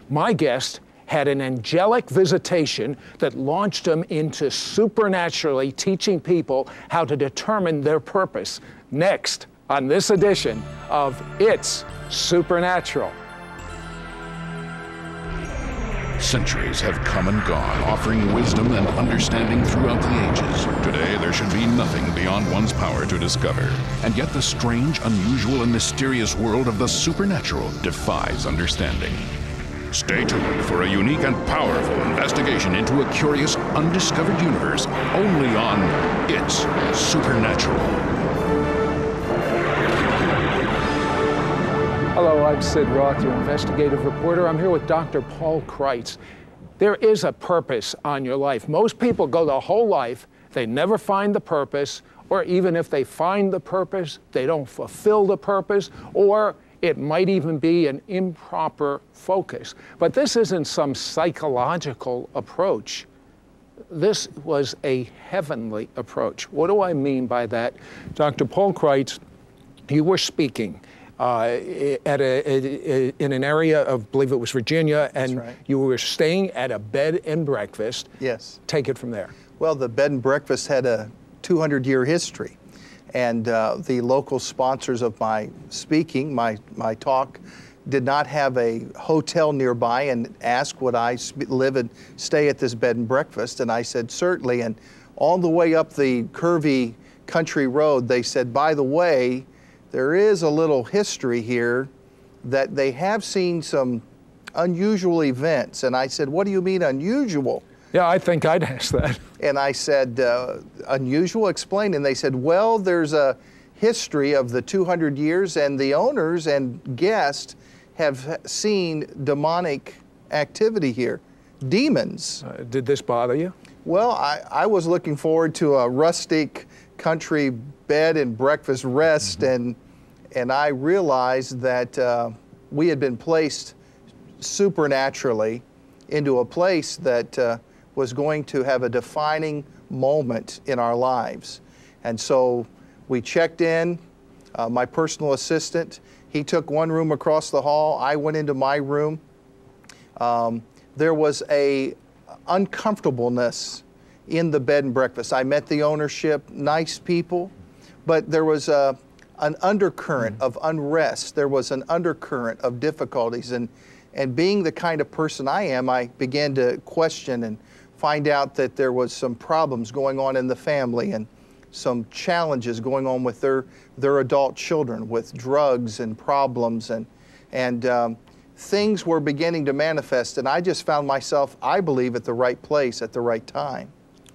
My guest had an angelic visitation that launched him into supernaturally teaching people how to determine their purpose. Next on this edition of It's Supernatural. Centuries have come and gone, offering wisdom and understanding throughout the ages. Today, there should be nothing beyond one's power to discover. And yet the strange, unusual, and mysterious world of the supernatural defies understanding. Stay tuned for a unique and powerful investigation into a curious, undiscovered universe, only on It's Supernatural. Hello, I'm Sid Roth, your investigative reporter. I'm here with Dr. Paul Kreitz. There is a purpose on your life. Most people go the whole life, they never find the purpose, or even if they find the purpose, they don't fulfill the purpose, or it might even be an improper focus. But this isn't some psychological approach. This was a heavenly approach. What do I mean by that? Dr. Paul Kreitz, you were speaking in an area of, I believe it was Virginia, and right. You were staying at a bed and breakfast. Yes. Take it from there. Well, the bed and breakfast had a 200-year history, and the local sponsors of my speaking, my talk, did not have a hotel nearby and asked would I live and stay at this bed and breakfast, and I said certainly. And all the way up the curvy country road, they said, by the way, there is a little history here that they have seen some unusual events. And I said, what do you mean unusual? Yeah, I think I'd ask that. And I said, unusual? Explain. And they said, well, there's a history of the 200 years, and the owners and guests have seen demonic activity here. Demons. Did this bother you? Well, I was looking forward to a rustic country bed and breakfast rest, and I realized that we had been placed supernaturally into a place that was going to have a defining moment in our lives. And so we checked in, my personal assistant, he took one room across the hall, I went into my room. There was a uncomfortableness in the bed and breakfast. I met the ownership, nice people, but there was an undercurrent of unrest. There was an undercurrent of difficulties. And being the kind of person I am, I began to question and find out that there was some problems going on in the family and some challenges going on with their adult children, with drugs and problems. And things were beginning to manifest. And I just found myself, I believe, at the right place at the right time.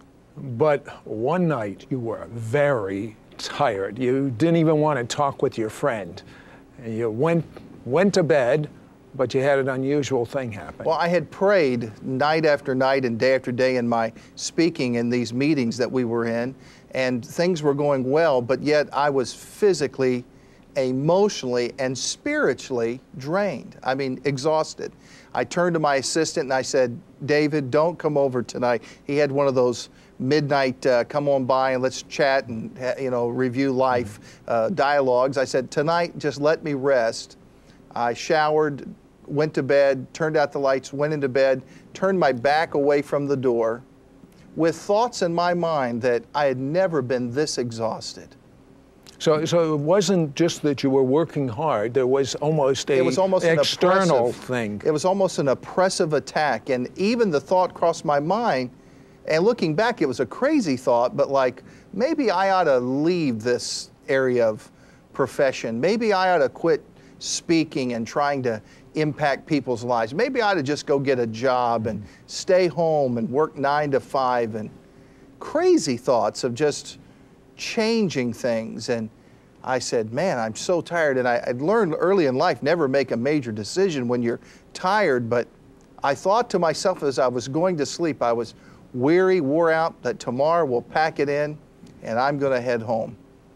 But one night you were very tired. You didn't even want to talk with your friend. You went to bed, but you had an unusual thing happen. Well, I had prayed night after night and day after day in my speaking in these meetings that we were in, and things were going well, but yet I was physically, emotionally, and spiritually drained. I mean, exhausted. I turned to my assistant and I said, David, don't come over tonight. He had one of those midnight, come on by and let's chat and review life dialogues. I said, tonight, just let me rest. I showered, went to bed, turned out the lights, went into bed, turned my back away from the door with thoughts in my mind that I had never been this exhausted. So it wasn't just that you were working hard, there was almost an external thing. It was almost an oppressive attack, and even the thought crossed my mind, and looking back, it was a crazy thought, but like, maybe I ought to leave this area of profession. Maybe I ought to quit speaking and trying to impact people's lives. Maybe I ought to just go get a job and stay home and work 9 to 5, and crazy thoughts of just changing things. And I said, man, I'm so tired. And I'd learned early in life, never make a major decision when you're tired, but I thought to myself as I was going to sleep, I was weary, wore out, that tomorrow we'll pack it in and I'm going to head home.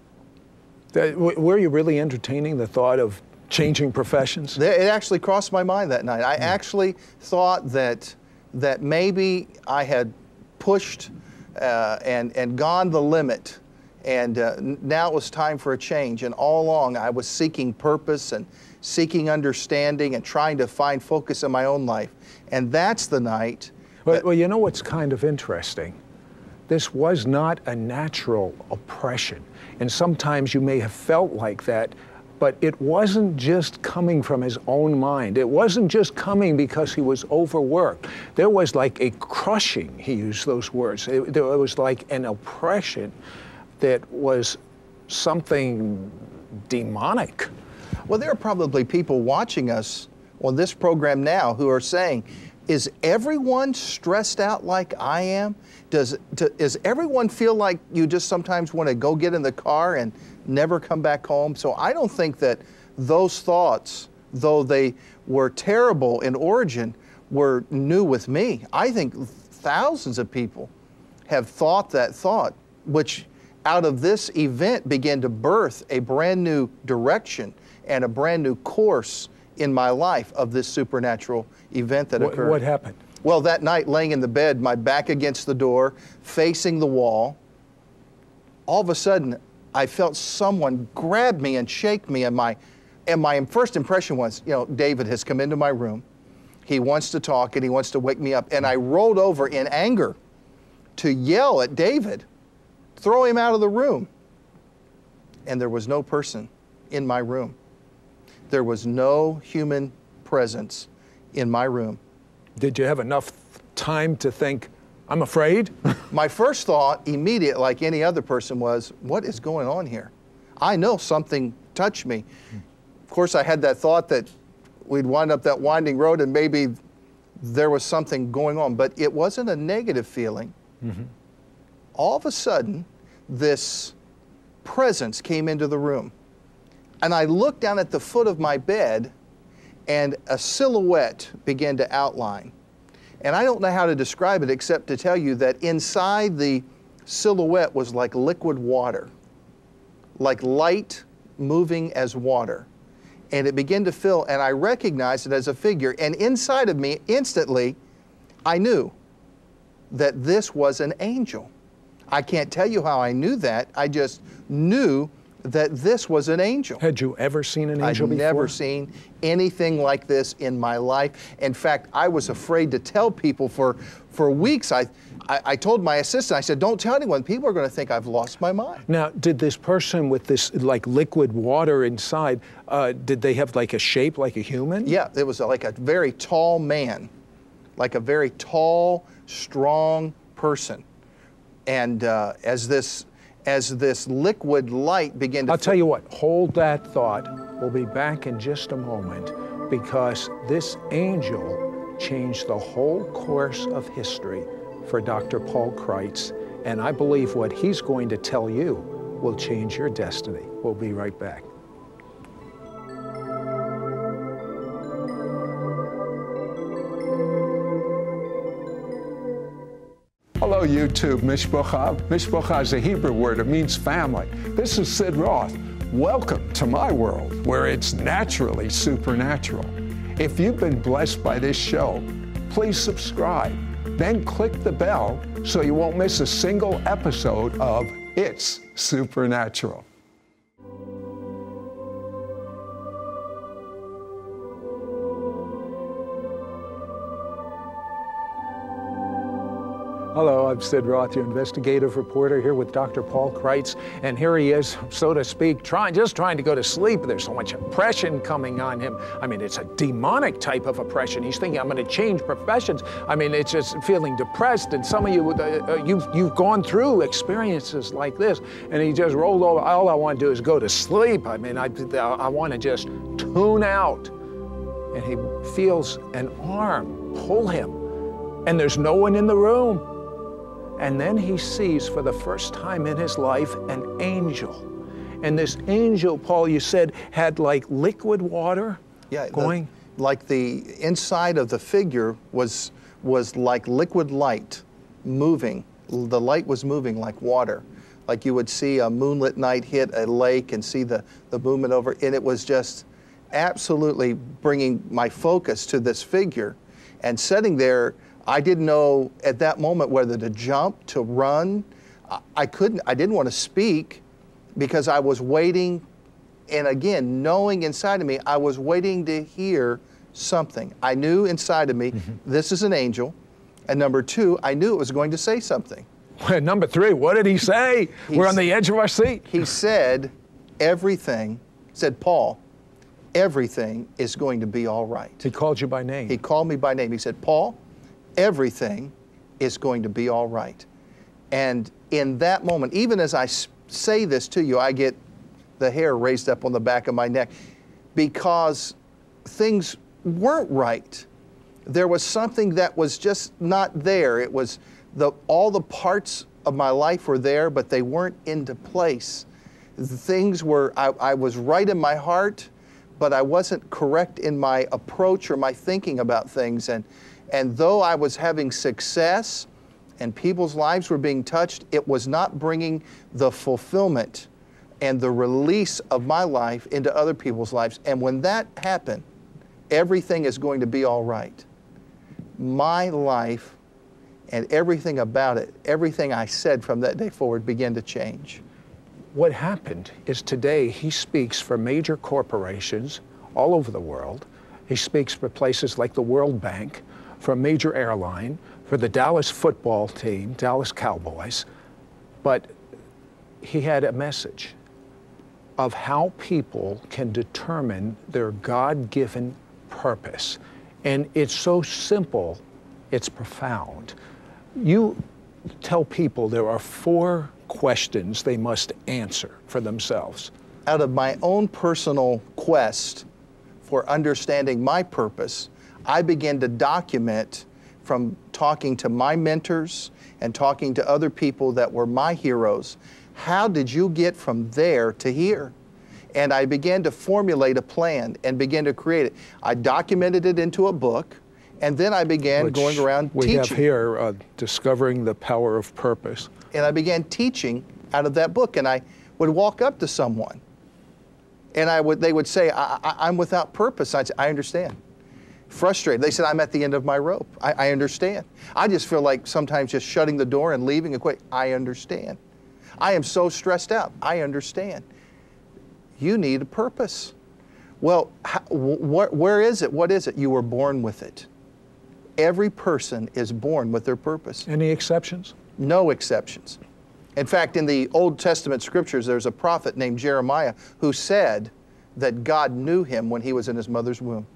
Were you really entertaining the thought of changing professions? It actually crossed my mind that night. I actually thought that maybe I had pushed and gone the limit, and now it was time for a change. And all along I was seeking purpose and seeking understanding and trying to find focus in my own life. And that's the night. Well, you know what's kind of interesting? This was not a natural oppression. And sometimes you may have felt like that, but it wasn't just coming from his own mind. It wasn't just coming because he was overworked. There was like a crushing, he used those words. There was like an oppression that was something demonic. Well, there are probably people watching us on this program now who are saying, is everyone stressed out like I am? Does everyone feel like you just sometimes want to go get in the car and never come back home? So I don't think that those thoughts, though they were terrible in origin, were new with me. I think thousands of people have thought that thought, which out of this event began to birth a brand new direction and a brand new course in my life of this supernatural event that occurred. What happened? Well, that night, laying in the bed, my back against the door, facing the wall, all of a sudden, I felt someone grab me and shake me, and my first impression was, you know, David has come into my room. He wants to talk, and he wants to wake me up. And I rolled over in anger to yell at David, throw him out of the room. And there was no person in my room. There was no human presence in my room. Did you have enough time to think, I'm afraid? My first thought, immediate, like any other person, was, what is going on here? I know something touched me. Of course, I had that thought that we'd wind up that winding road and maybe there was something going on, but it wasn't a negative feeling. Mm-hmm. All of a sudden, this presence came into the room. And I looked down at the foot of my bed, and a silhouette began to outline. And I don't know how to describe it except to tell you that inside the silhouette was like liquid water, like light moving as water. And it began to fill, and I recognized it as a figure. And inside of me, instantly, I knew that this was an angel. I can't tell you how I knew that. I just knew that this was an angel. Had you ever seen an angel before? I'd never seen anything like this in my life. In fact, I was afraid to tell people for weeks. I told my assistant, I said, don't tell anyone. People are going to think I've lost my mind. Now, did this person with this like liquid water inside, did they have like a shape like a human? Yeah, it was like a very tall man, like a very tall, strong person. And as this liquid light began to... I'll tell you what, hold that thought. We'll be back in just a moment because this angel changed the whole course of history for Dr. Paul Kreitz, and I believe what he's going to tell you will change your destiny. We'll be right back. Hello, YouTube. Mishpocha. Mishpocha is a Hebrew word. It means family. This is Sid Roth. Welcome to my world, where it's naturally supernatural. If you've been blessed by this show, please subscribe. Then click the bell so you won't miss a single episode of It's Supernatural. Hello, I'm Sid Roth, your investigative reporter, here with Dr. Paul Kreitz, and here he is, so to speak, just trying to go to sleep. There's so much oppression coming on him. I mean, it's a demonic type of oppression. He's thinking, I'm going to change professions. I mean, it's just feeling depressed, and some of you, you've gone through experiences like this, and he just rolled over. All I want to do is go to sleep. I mean, I want to just tune out. And he feels an arm pull him, and there's no one in the room. And then he sees for the first time in his life an angel. And this angel, Paul, you said, had like liquid water going? Like the inside of the figure was like liquid light moving. The light was moving like water. Like you would see a moonlit night hit a lake and see the movement over. And it was just absolutely bringing my focus to this figure. And sitting there, I didn't know at that moment whether to jump, to run. I didn't want to speak because I was waiting And again, knowing inside of me, I was waiting to hear something. I knew inside of me, this is an angel. And number two, I knew it was going to say something. Number three, what did he say? We're on the edge of our seat. He said, everything, said Paul, everything is going to be all right. He called you by name. He called me by name. He said, Paul, everything is going to be all right. And in that moment, even as I say this to you, I get the hair raised up on the back of my neck because things weren't right. There was something that was just not there. It was all the parts of my life were there, but they weren't into place. Things were, I was right in my heart, but I wasn't correct in my approach or my thinking about things. And though I was having success and people's lives were being touched, it was not bringing the fulfillment and the release of my life into other people's lives. And when that happened, everything is going to be all right. My life and everything about it, everything I said from that day forward began to change. What happened is today he speaks for major corporations all over the world. He speaks for places like the World Bank, for a major airline, for the Dallas football team, Dallas Cowboys. But he had a message of how people can determine their God-given purpose. And it's so simple, it's profound. You tell people there are 4 questions they must answer for themselves. Out of my own personal quest for understanding my purpose, I began to document from talking to my mentors and talking to other people that were my heroes. How did you get from there to here? And I began to formulate a plan and began to create it. I documented it into a book, and then I began going around teaching. We have here, Discovering the Power of Purpose. And I began teaching out of that book, and I would walk up to someone, and they would say, I'm without purpose. I'd say, I understand. Frustrated. They said, I'm at the end of my rope. I understand. I just feel like sometimes just shutting the door and leaving and quit. I understand. I am so stressed out. I understand. You need a purpose. Well, where is it? What is it? You were born with it. Every person is born with their purpose. Any exceptions? No exceptions. In fact, in the Old Testament scriptures, there's a prophet named Jeremiah who said that God knew him when he was in his mother's womb.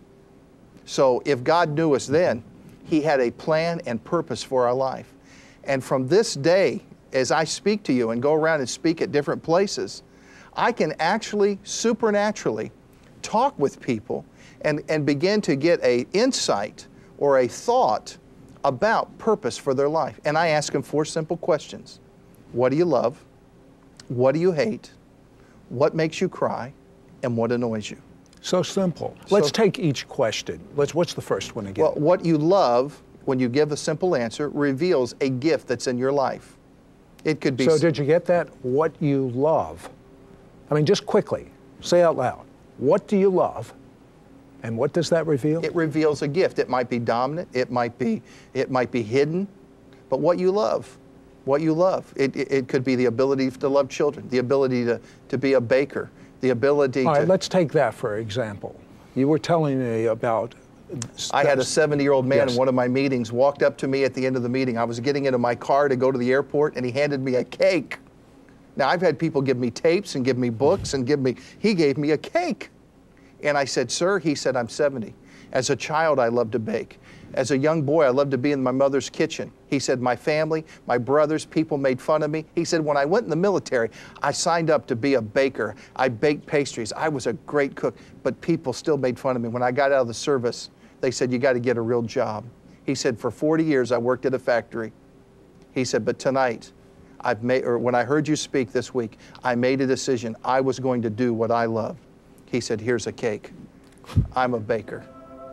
So if God knew us then, he had a plan and purpose for our life. And from this day, as I speak to you and go around and speak at different places, I can actually supernaturally talk with people and begin to get an insight or a thought about purpose for their life. And I ask them 4 simple questions. What do you love? What do you hate? What makes you cry? And what annoys you? So simple. Let's take each question. What's the first one again? Well, what you love, when you give a simple answer, reveals a gift that's in your life. It could be... So did you get that? What you love. I mean, just quickly, say out loud. What do you love? And what does that reveal? It reveals a gift. It might be dominant. It might be hidden. But what you love. What you love. It could be the ability to love children, the ability to be a baker, the ability All right, let's take that for example. You were telling me about... I had a 70-year-old man Yes. in one of my meetings walked up to me at the end of the meeting. I was getting into my car to go to the airport, and he handed me a cake. Now, I've had people give me tapes and give me books and he gave me a cake. And I said, sir, he said, I'm 70. As a child, I loved to bake. As a young boy, I loved to be in my mother's kitchen. He said, my family, my brothers, people made fun of me. He said, when I went in the military, I signed up to be a baker. I baked pastries. I was a great cook, but people still made fun of me. When I got out of the service, they said, you got to get a real job. He said, for 40 years, I worked at a factory. He said, but tonight, when I heard you speak this week, I made a decision. I was going to do what I loved. He said, here's a cake. I'm a baker.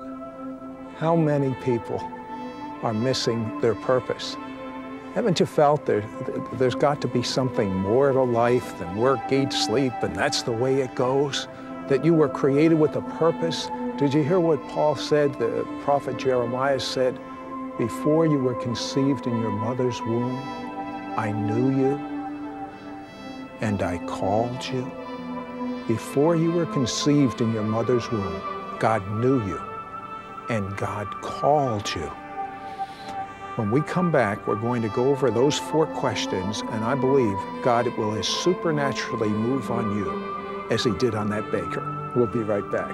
How many people are missing their purpose? Haven't you felt there's got to be something more to life than work, eat, sleep, and that's the way it goes? That you were created with a purpose? Did you hear what Paul said, the prophet Jeremiah said, before you were conceived in your mother's womb, I knew you and I called you. Before you were conceived in your mother's womb, God knew you and God called you. When we come back, we're going to go over those 4 questions, and I believe God will supernaturally move on you as he did on that baker. We'll be right back.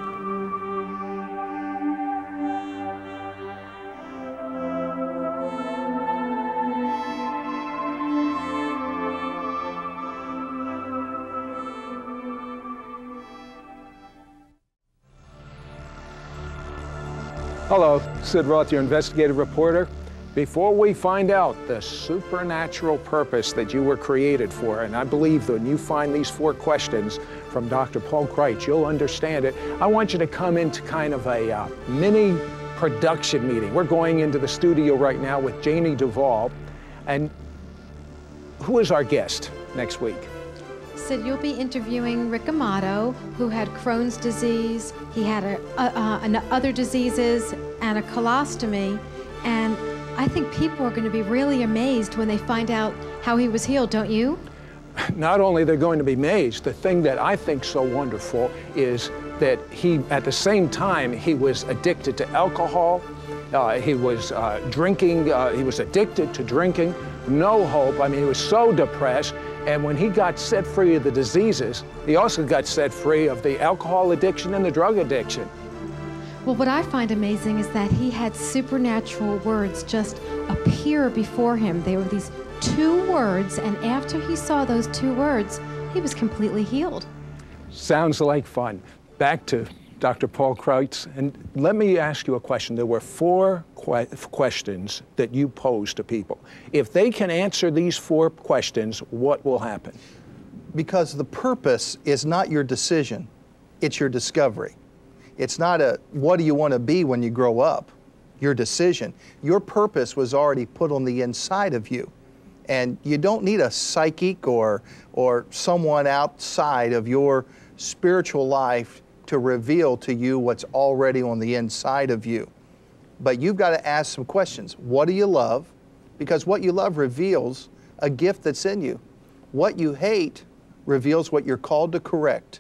Hello, Sid Roth, your investigative reporter. Before we find out the supernatural purpose that you were created for, and I believe that when you find these 4 questions from Dr. Paul Kreitz, you'll understand it. I want you to come into kind of a mini production meeting. We're going into the studio right now with Janie Duvall. And who is our guest next week? Sid, you'll be interviewing Rick Amato, who had Crohn's disease. He had other diseases and a colostomy. And I think people are going to be really amazed when they find out how he was healed, don't you? Not only they're going to be amazed, the thing that I think so wonderful is that he, at the same time, he was addicted to alcohol, he was drinking, he was addicted to drinking, no hope. I mean, he was so depressed. And when he got set free of the diseases, he also got set free of the alcohol addiction and the drug addiction. Well, what I find amazing is that he had supernatural words just appear before him. They were these 2 words, and after he saw those 2 words, he was completely healed. Sounds like fun. Back to Dr. Paul Kreitz, and let me ask you a question. There were 4 questions that you posed to people. If they can answer these 4 questions, what will happen? Because the purpose is not your decision, it's your discovery. It's not a, what do you want to be when you grow up? Your decision. Your purpose was already put on the inside of you. And you don't need a psychic or someone outside of your spiritual life to reveal to you what's already on the inside of you. But you've got to ask some questions. What do you love? Because what you love reveals a gift that's in you. What you hate reveals what you're called to correct.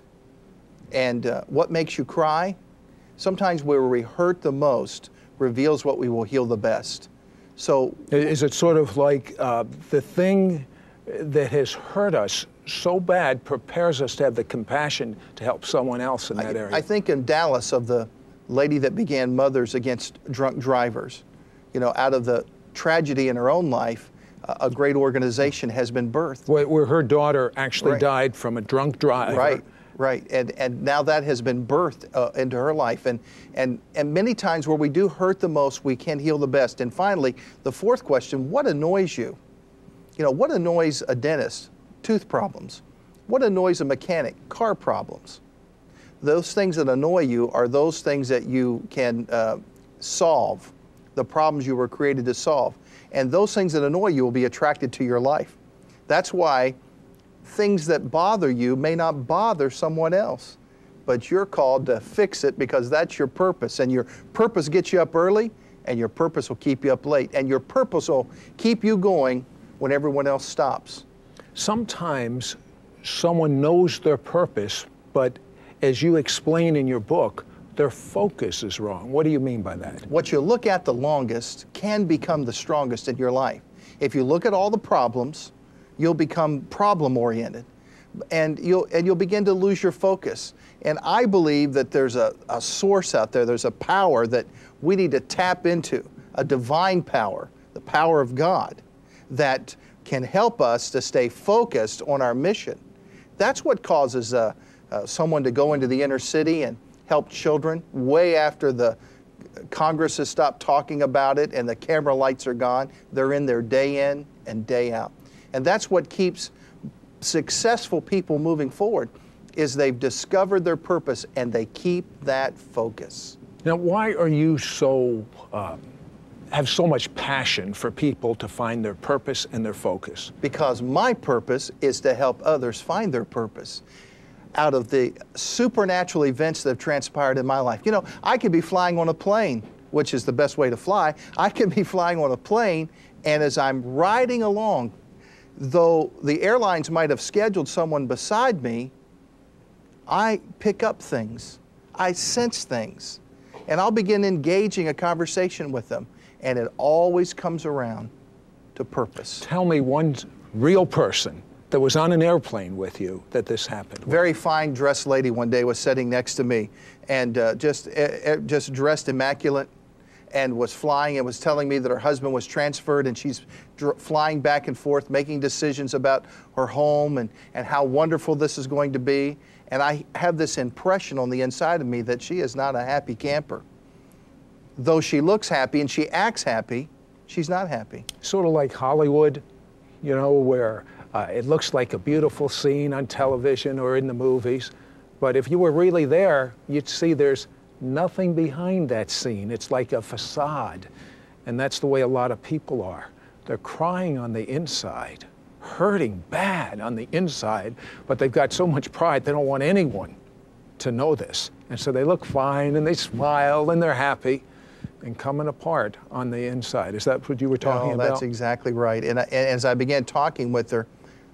And what makes you cry? Sometimes where we hurt the most reveals what we will heal the best. So is it sort of like the thing that has hurt us so bad prepares us to have the compassion to help someone else in that area? I think in Dallas of the lady that began Mothers Against Drunk Drivers, you know, out of the tragedy in her own life, a great organization has been birthed. Where her daughter actually died from a drunk driver. Right, and now that has been birthed into her life. And many times where we do hurt the most, we can heal the best. And finally, the 4th question, what annoys you? You know, what annoys a dentist? Tooth problems. What annoys a mechanic? Car problems. Those things that annoy you are those things that you can solve, the problems you were created to solve. And those things that annoy you will be attracted to your life. That's why things that bother you may not bother someone else, but you're called to fix it because that's your purpose. And your purpose gets you up early, and your purpose will keep you up late. And your purpose will keep you going when everyone else stops. Sometimes someone knows their purpose, but as you explain in your book, their focus is wrong. What do you mean by that? What you look at the longest can become the strongest in your life. If you look at all the problems, you'll become problem-oriented, and you'll begin to lose your focus. And I believe that there's a source out there, there's a power that we need to tap into, a divine power, the power of God, that can help us to stay focused on our mission. That's what causes someone to go into the inner city and help children way after the Congress has stopped talking about it and the camera lights are gone. They're in there day in and day out. And that's what keeps successful people moving forward, is they've discovered their purpose and they keep that focus. Now, why are you so, have so much passion for people to find their purpose and their focus? Because my purpose is to help others find their purpose. Out of the supernatural events that have transpired in my life. You know, I could be flying on a plane, which is the best way to fly. I can be flying on a plane, and as I'm riding along, though the airlines might have scheduled someone beside me, I pick up things. I sense things. And I'll begin engaging a conversation with them. And it always comes around to purpose. Tell me one real person that was on an airplane with you that this happened with. Very fine dressed lady one day was sitting next to me, and just dressed immaculate, and was flying and was telling me that her husband was transferred, and she's flying back and forth making decisions about her home and how wonderful this is going to be. And I have this impression on the inside of me that she is not a happy camper. Though she looks happy and she acts happy, she's not happy. Sort of like Hollywood, you know, where it looks like a beautiful scene on television or in the movies, but if you were really there, you'd see there's nothing behind that scene. It's like a facade, and that's the way a lot of people are. They're crying on the inside, hurting bad on the inside, but they've got so much pride they don't want anyone to know this. And so they look fine, and they smile, and they're happy, and coming apart on the inside. Is that what you were talking about? That's exactly right. And as I began talking with her,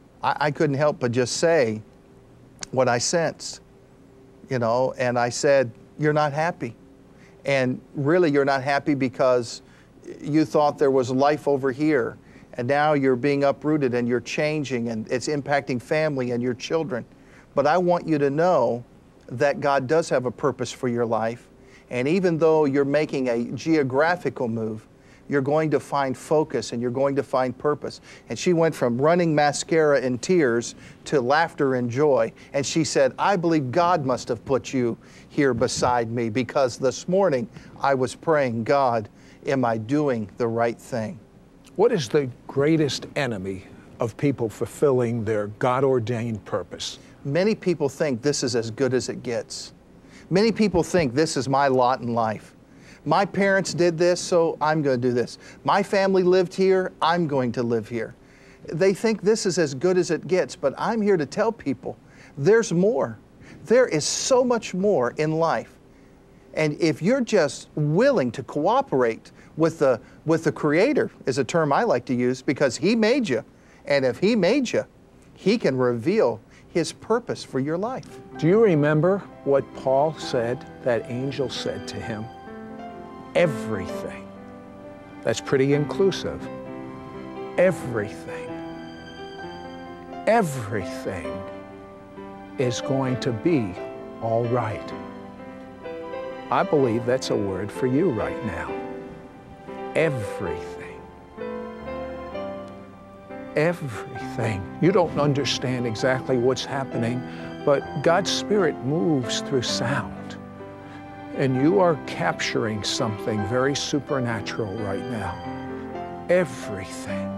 I couldn't help but just say what I sensed, you know, and I said, you're not happy. And really, you're not happy because you thought there was life over here, and now you're being uprooted and you're changing, and it's impacting family and your children. But I want you to know that God does have a purpose for your life. And even though you're making a geographical move, you're going to find focus and you're going to find purpose. And she went from running mascara in tears to laughter and joy. And she said, I believe God must have put you here beside me, because this morning I was praying, God, am I doing the right thing? What is the greatest enemy of people fulfilling their God-ordained purpose? Many people think this is as good as it gets. Many people think this is my lot in life. My parents did this, so I'm going to do this. My family lived here, I'm going to live here. They think this is as good as it gets, but I'm here to tell people there's more. There is so much more in life. And if you're just willing to cooperate with the Creator, is a term I like to use, because He made you. And if He made you, He can reveal His purpose for your life. Do you remember what Paul said, that angel said to him? Everything. That's pretty inclusive. Everything. Everything is going to be all right. I believe that's a word for you right now. Everything. Everything. You don't understand exactly what's happening, but God's Spirit moves through sound. And you are capturing something very supernatural right now. Everything.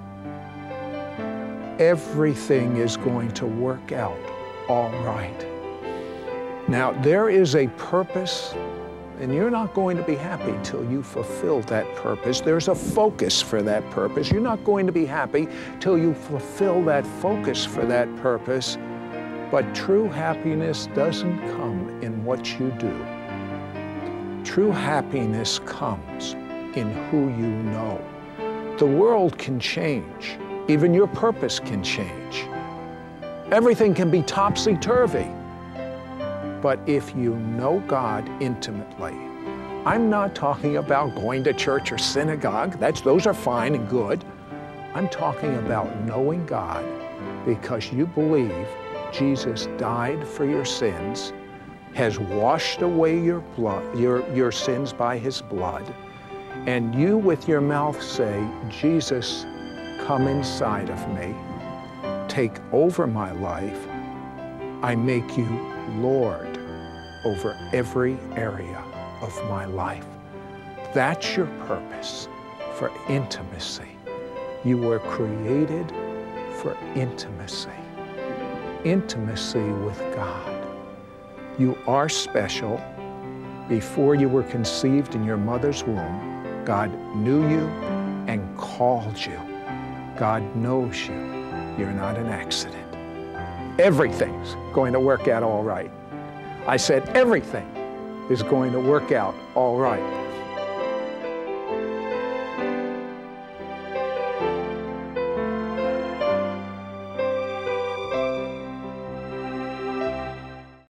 Everything is going to work out all right. Now, there is a purpose, and you're not going to be happy till you fulfill that purpose. There's a focus for that purpose. You're not going to be happy till you fulfill that focus for that purpose. But true happiness doesn't come in what you do. True happiness comes in who you know. The world can change. Even your purpose can change. Everything can be topsy-turvy. But if you know God intimately, I'm not talking about going to church or synagogue. Those are fine and good. I'm talking about knowing God because you believe Jesus died for your sins, has washed away your blood, your sins by His blood, and you with your mouth say, Jesus, come inside of me, take over my life, I make you Lord over every area of my life. That's your purpose, for intimacy. You were created for intimacy. Intimacy with God. You are special. Before you were conceived in your mother's womb, God knew you and called you. God knows you. You're not an accident. Everything's going to work out all right. I said everything is going to work out all right.